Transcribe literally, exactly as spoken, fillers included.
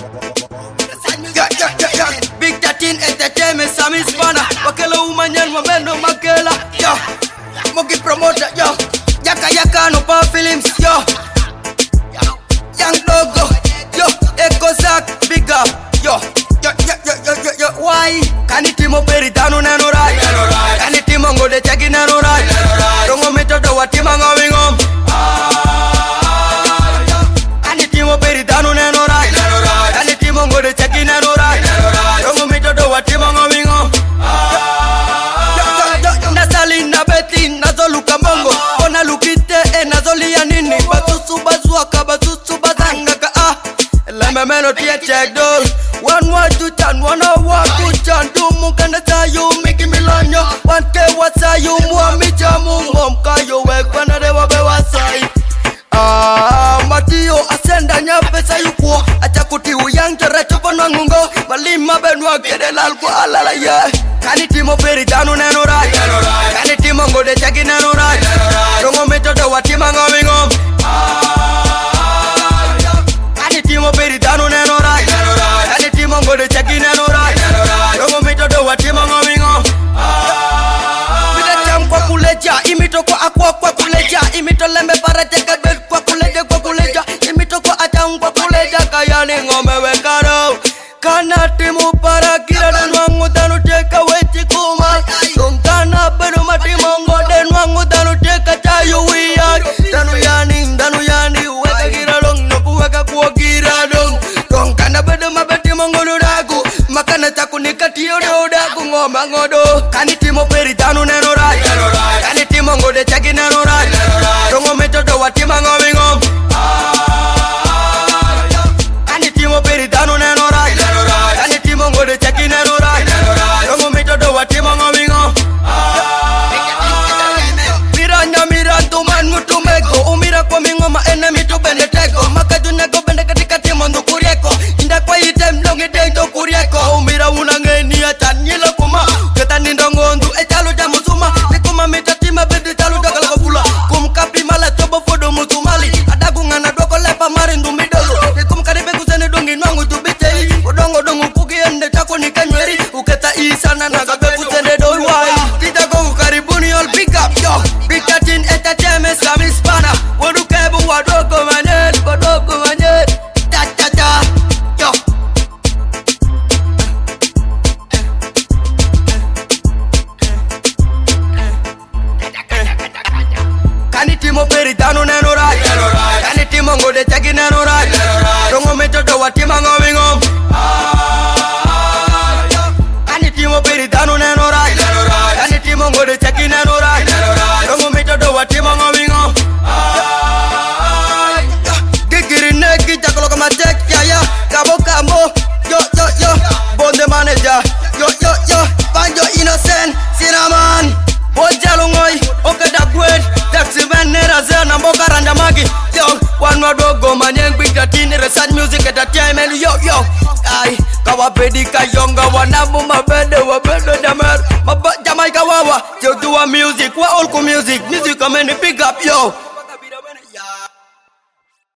Yeah, yeah, yeah, yeah. Big thirteen entertainment, Sammy Spana. Wakela umanyan wameno makela. Yo, Mogi promoter, yo. Yaka yaka no pa films, yo. Young Dogo, yo. Echo Zach, big up, yo. Yo, yo, yo, yo, yo, yo. Why? Kanitimo peritano nano right. Kanitimo ngode cheki nano right. Tongo metodo watima ngawing om. Kanitimo peritano nano right. Kanitimo ngode cheki nano right. Tongo metodo watima ngawing om. Nasali na beti nazoluka mongo. Ona lukite e nazolia nini. Basusu bazuaka basusu bazanga ka ah. Lembe melody check dol. One word to turn, one hour to turn. Do mukanda sa you miki milanyo. One K wasa you mua micha mungom kayo wek wana dewa bewa sai. Ah, matio asenda nyapesa yuko. Acha kuti uyang tere chupa nwangungo. Malima benwa kede lalku alala ye. Kanitimo peritano neno rai. Kanitimo ngode cheki neno rai. Tongo metodo watima ngawingom. Kanitimo peritano neno rai. Kanitimo ngode cheki neno rai. Tongo metodo watima ngawingom. Mida cham kwa kuleja. Imito kwa akwa kwa kuleja. Imito lembe para teka bel kwa kuleja kwa kuleja. Imito kwa atang kwa kuleja. Kaya ni ngombe wekaro. Kanatimu para kira dan wangu tanu teka wechi kuma. Tongkana peru mati mongo dan wangu tanu teka chayu wiyag. Tanu yani, tanu yani weka kira dong. Noku weka kuwa kira dong. Tongkana peru mabeti mongo nudaku. Makana taku nikatiyo nudaku ngoma ngodo. Kanitimo peritano neno rai. Kanitimo ngode cheki neno rai. Tongo metodo watima ngawingom. Kanitimo peritano neno rai. Kanitimo ngode cheki neno rai. Tongo metodo watima ngawingom. Miranya mirantu man mutumeko. Umira kwa mingoma enemy tu beneteko. Makajunego bende katika timo ndukurieko. Inda kwa item longi dendo kurieko. Umira unangeni atanyila kuma. Keta nindongondu echalo jamu suma. Nikuma mitatima bedi chalo jagala kabula. Kumkapi mala chobo fodo mutumali. Adagu ngana doko lepa marindu midolo. Nikum karibe kusene dongi nwangu tubitei. Udongo dongu kuki ende chako nikanyweri. Uketa isana nagabe kusene dolwai. Tita gongu karibuni all big up yo. Big thirteen entertainment Sammy Spana. Wadukebu wadogo manyel. Wadogo manyel. Ta ta ta yo. Kanitimo peritano neno rai. Kanitimo ngode cheki neno rai. Tongo metodo watima ngawingom. Kanitimo peritano neno rai. Kanitimo ngode cheki neno rai. Tongo metodo watima ngawingom. Gigiri neki chakolo kama check ya ya. Kabo kamo yo yo yo. Bonde manager yo yo yo. Banjo innocent cinnamon. Ojalungoi okada gwed. Taxi man nera zena mboka randa magi. Yo one wadogo manyeng big thirteen research music entertainment yo yo. Ay kawa pedi kayonga wanamu mabede wabede jamer. Maba Jamaica wawa. Yo do music wa all music. Music come in pick up yo.